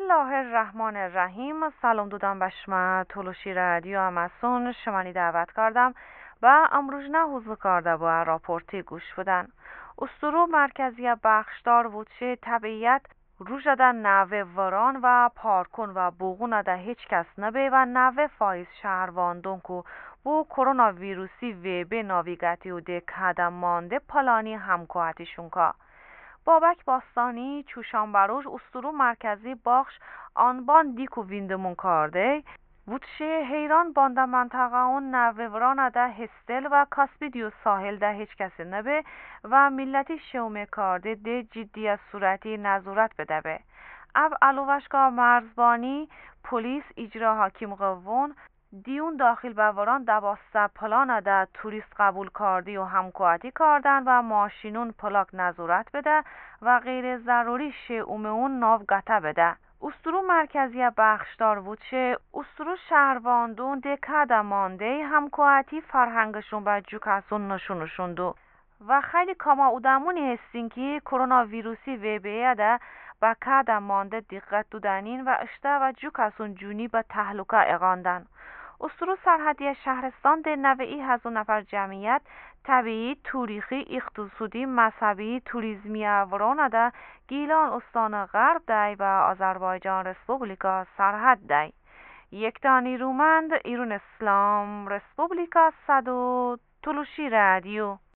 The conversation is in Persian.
الله الرحمن الرحیم. سلام دودم بشما تولوشی رادیو اماسون شمانی دعوت کردم و امروزنه حضور کرده با راپورتی گوش بدن. استرو مرکزی بخشدار وچه طبیعت روژده نوه وران و پارکون و بوغون ده هیچ کس نبی و نوه فایز شهرواندون که بو کرونا ویروسی ویبه ناویگتی و ده کدم مانده پلانی همکوهتیشون که بابک باستانی چوشانبروش استرو مرکزی باخش آنبان دیکو ویندمون کرده وچه حیران بانده منطقه اون نووران ده هستل و کاسپیدیو ساحل ده هیچ کسی نبه و ملتی شومه کرده ده جدی از صورتی نظورت بده به او علوشگاه مرزبانی پلیس اجرا حاکم قوون دیون داخل بوران 12 پلان ده توریست قبول کردی و همکواتی کردن و ماشینون پلاک نظورت بده و غیر ضروری اون ناو گته بده. استرو مرکزی بخشدار وچه استرو شهرواندون دکده مانده همکواتی فرهنگشون و جوکاسون نشونشوندو و خیلی کاما اودمونی هستین که کرونا ویروسی ویبیه ده با کده مانده دقت دودنین و اشته و جوکاسون جونی به تهلوکه اقاندن. استرو سرحدی شهرستان ده نوعی هزو نفر جمعیت طبیعی، تاریخی، اقتصادی، مذهبی، توریزمی ورانه ده گیلان استان غرب دی و آذربایجان رسپوبلیکا سرحد دی. یک دانی رومند ایرون اسلام رسپوبلیکا صدو تلوشی رادیو